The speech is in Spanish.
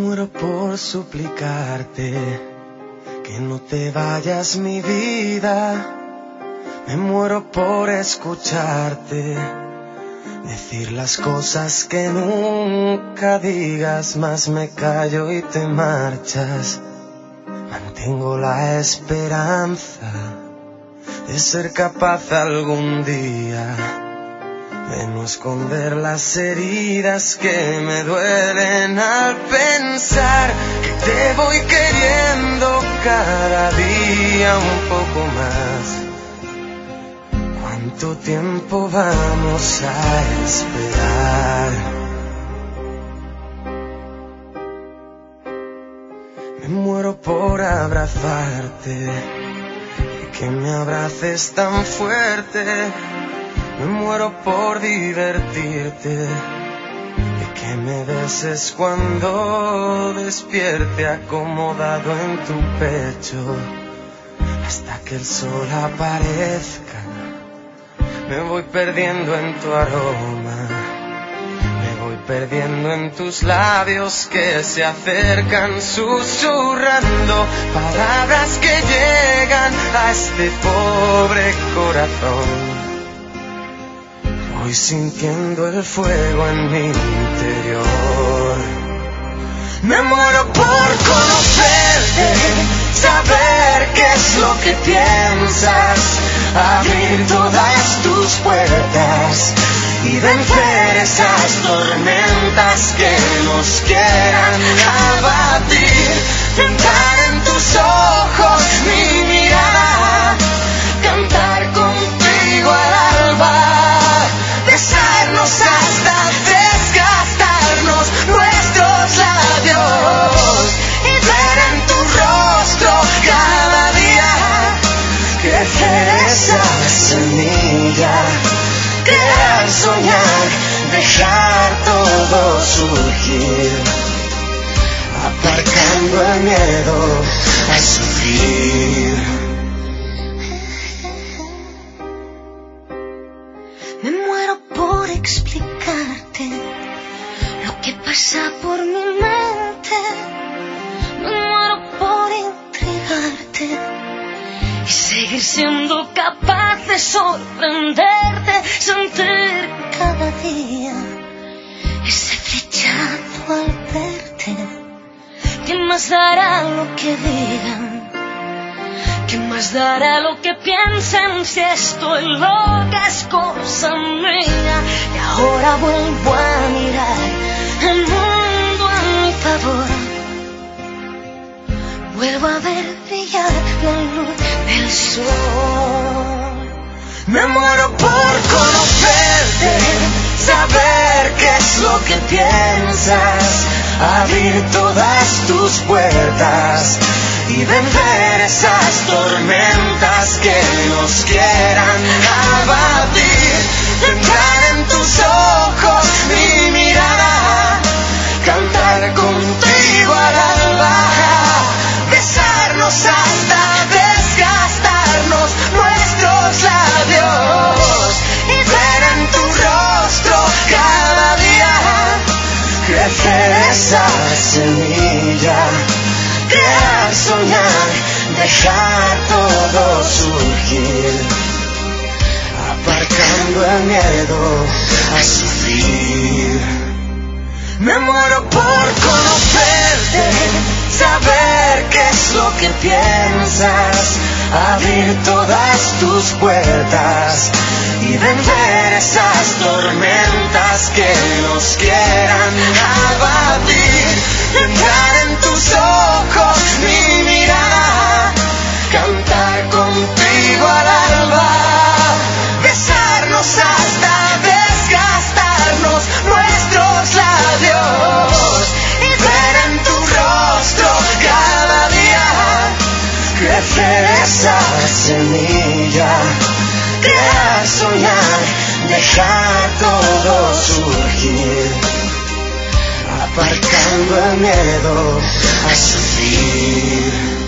muero por suplicarte que no te vayas, mi vida. Me muero por escucharte decir las cosas que nunca digas, mas me callo y te marchas. Mantengo la esperanza de ser capaz algún día de no esconder las heridas que me duelen al pensar que te voy queriendo cada día un poco más. ¿Cuánto tiempo vamos a esperar? Me muero por abrazarte y que me abraces tan fuerte. Me muero por divertirte y que me beses cuando despierte acomodado en tu pecho hasta que el sol aparezca. Me voy perdiendo en tu aroma, me voy perdiendo en tus labios que se acercan susurrando palabras que llegan a este pobre corazón. Voy sintiendo el fuego en mi interior. Me muero por conocerte, saber qué es lo que piensas, abrir todas tus puertas y vencer esas tormentas que nos quieran abatir. Entrar en tus ojos mi mirada, cantar contigo al alba, besarnos hasta desgastarnos nuestros labios y ver en tu rostro cada día crecer esa semilla, crear, soñar, dejar todo surgir, aparcando el miedo a sufrir. Me muero por explicarte lo que pasa por mi mente. Me muero por intrigarte y seguir siendo capaz de sorprenderte, sentir cada día ese flechazo al verte. ¿Qué más dará lo que digan? ¿Qué más dará lo que piensen si estoy loca? Es cosa mía. Y ahora vuelvo a mirar el mundo a mi favor. Vuelvo a ver brillar la luz del sol. Me muero por conocerte, saber qué es lo que piensas, abrir todas tus puertas y vencer esas tormentas que nos quieran abatir. Entrar en tus ojos mi mirada, cantar contigo al alba, besarnos hasta desgastarnos nuestros labios y ver en tu rostro cada día crecer esa semilla, crear, soñar, dejar todo surgir, aparcando el miedo a sufrir. Me muero por conocerte, saber qué es lo que piensas, abrir todas tus puertas y vencer esas tormentas que nos quieran abatir. Entrar en tus ojos mi mirada, cantar contigo al alba, besarnos hasta desgastarnos nuestros labios y ver en tu rostro cada día crecer esa semilla, crear, soñar, dejar todo surgir, aparcando el miedo a sufrir.